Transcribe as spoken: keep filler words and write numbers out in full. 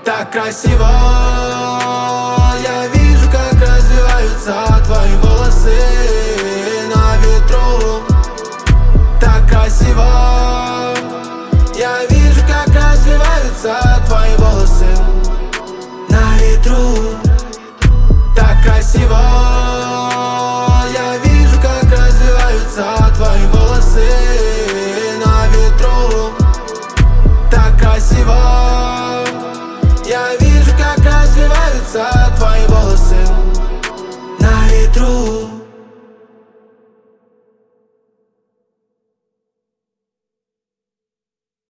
Так красиво, я вижу, как развиваются твои волосы на ветру. Так красиво, я вижу, как развиваются твои волосы на ветру.